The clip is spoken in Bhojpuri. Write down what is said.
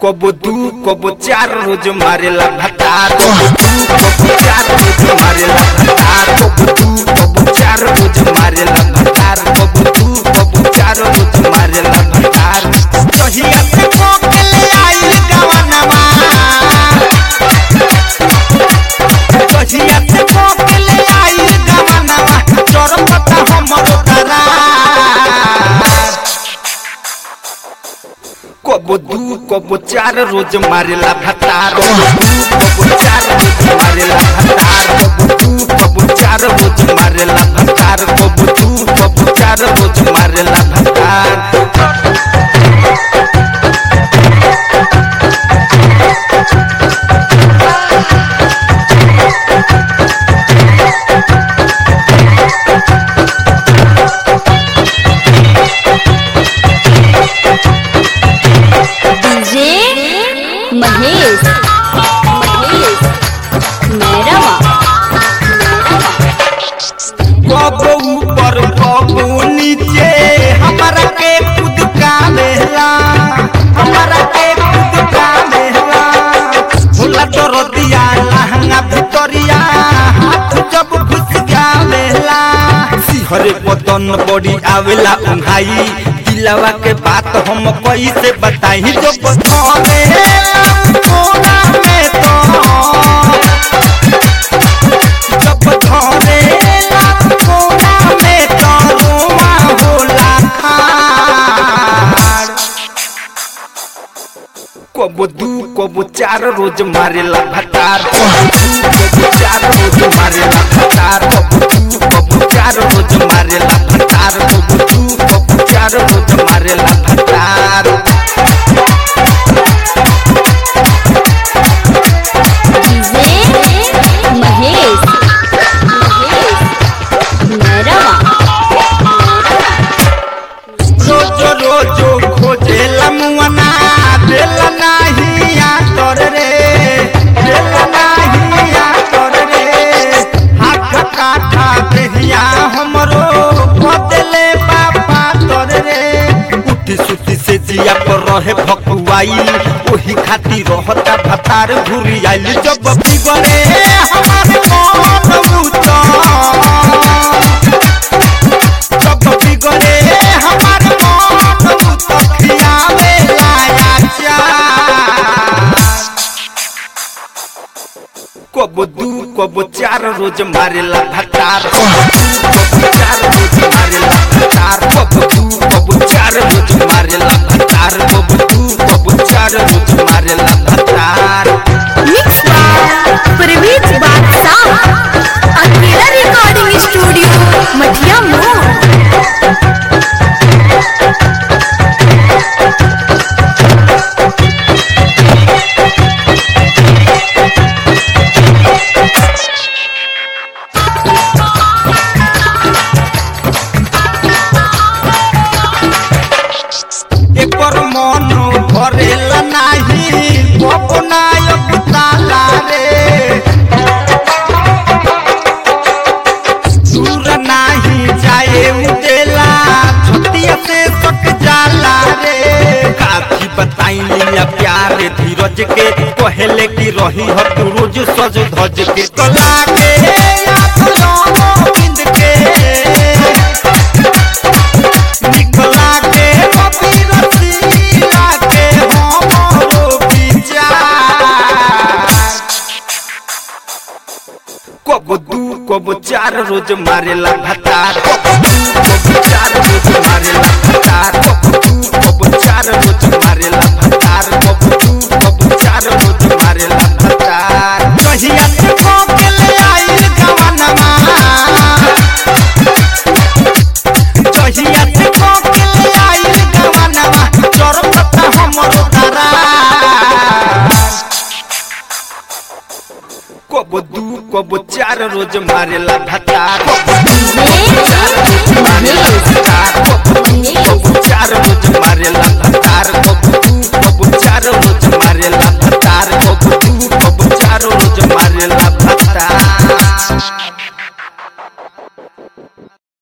कबो दू कबो चार रोज मारेला भतार कबो 4 रोज मारेला भतार कबो दू कबो 4 रोज मारेला भतार कबो दू कबो 4 रोज मारेला भतार कहिया से कोकले आई गवनवा कहिया से कोकले आई गवनवा चरमता हमरो तारा कबो दू कबो 4 रोज मारेला भतार कबो 4 रोज मारेला भतार कबो दू कबो 4 रोज मारेला भतार कबो दू कबो 4 रोज मारेला भतार महेश मेरा कबो ऊपर कबो नीचे हमारा के खुद का मेला हमारा के खुद का मेला होला तोर दिया लहंगा भितरिया हाथ जब घुस गया मेला सिहरे बदन बड़ी आवेला उन्हाई दिलवा के बात हम कैसे बताई जो बथावे कोना में तो जब धरे कोना में तो रोआ होला खार कबो दू कबो 4 रोज मारेला भतार कबो 4 रोज मारेला भतार कबो दू कबो 4 रोज मारेला भतार कबो दू कबो 4 रोज मारेला भतार महेश मेरा रोजो रोजो खोजेला मुअना देला नाही आतर रे देला नाही आतर रे हाथ काठा देहिया हमरो बदले बापा तर रे उठी सुती से जिया पर रहे भकुआई ओही खाती रहता भतार घुरी आइल जब बिगड़े हमारे मन उता जब बिगड़े हमारे मन उता खियावे लाया कबो दू कबो 4 रोज मारेला भतार कबो 4 रोज मारेला भतार कबो दू कबो 4 रोज मारेला भतार कबो दू कबो 4 रोज मारेला भतार मिक्स परवीज बादशाह अकेला रिकॉर्डिंग स्टूडियो मठिया मोड़ एकर मन भरेला नाही नायक ताला रे दूर नाही जाए मुदेला छतिया से सट जाला रे काफी बताई लिया प्यार धीरज के पहले की रही हो तू रोज सज धज के कला के बिंद के निकला के कबो दू कबो 4 रोज मारेला भतार कबो दू कबो 4 रोज मारेला भतार कबो दू कबो 4 रोज मारेला भतार कबो दू कबो 4 रोज मारेला भतार कहिया से कोकले आई गवनवा कहिया से कोकले आई गवनवा चरमता हमरो तारा कबो दू कबो 4 रोज मारेला भतार कबो दू कबो 4 रोज मारेला भतार कबो दू कबो 4 रोज मारेला भतार कबो दू